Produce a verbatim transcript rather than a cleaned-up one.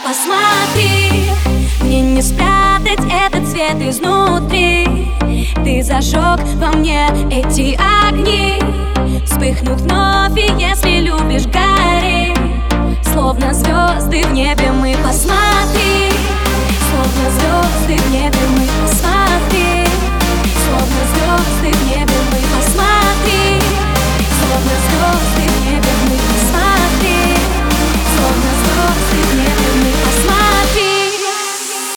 Посмотри, мне не спрятать этот цвет изнутри. Ты зажег во мне эти огни, вспыхнув вновь.